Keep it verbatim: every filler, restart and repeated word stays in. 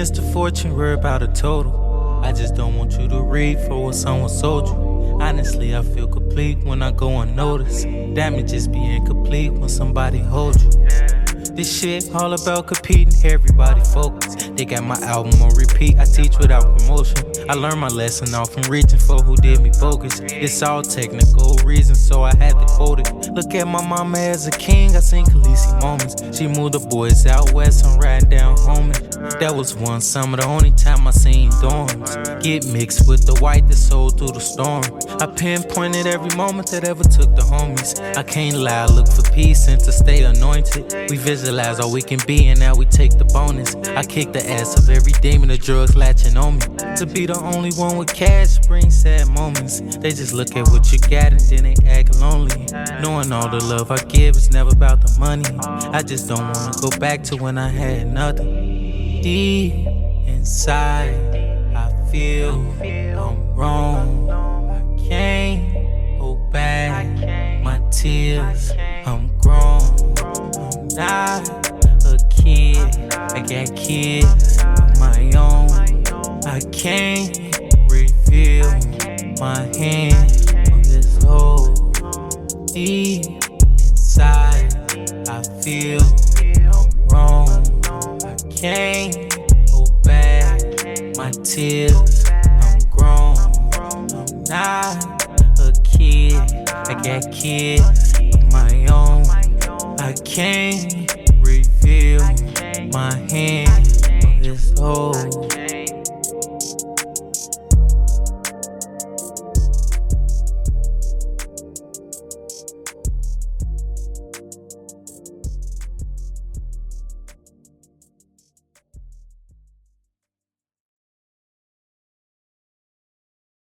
against the fortune, we're about a total. I just don't want you to read for what someone sold you. Honestly, I feel complete when I go unnoticed. Damages be incomplete when somebody holds you. This shit all about competing, everybody focus. They got my album on repeat, I teach without promotion. I learned my lesson off from reaching for who did me bogus. It's all technical reasons, so I had to quote it. Look at my mama as a king, I seen Khaleesi moments. She moved the boys out west, I'm riding down home. That was one summer, the only time I seen dorms get mixed with the white that sold through the storm. I pinpointed every moment that ever took the homies. I can't lie, look for peace and to stay anointed. We visualize all we can be and now we take the bonus. I kick the ass of every demon, the drugs latching on me. To be the only one with cash brings sad moments. They just look at what you got and then they act lonely. Knowing all the love I give is never about the money. I just don't wanna go back to when I had nothing. Deep inside, I feel I'm wrong. I can't hold back my tears. I'm grown. I'm not a kid. I got kids of my own. I can't reveal my hand on this hole. Deep inside, I feel I'm wrong. I can't hold back my tears. I'm grown. I'm not a kid. I got kids of my own. I can't reveal my hand on this hole.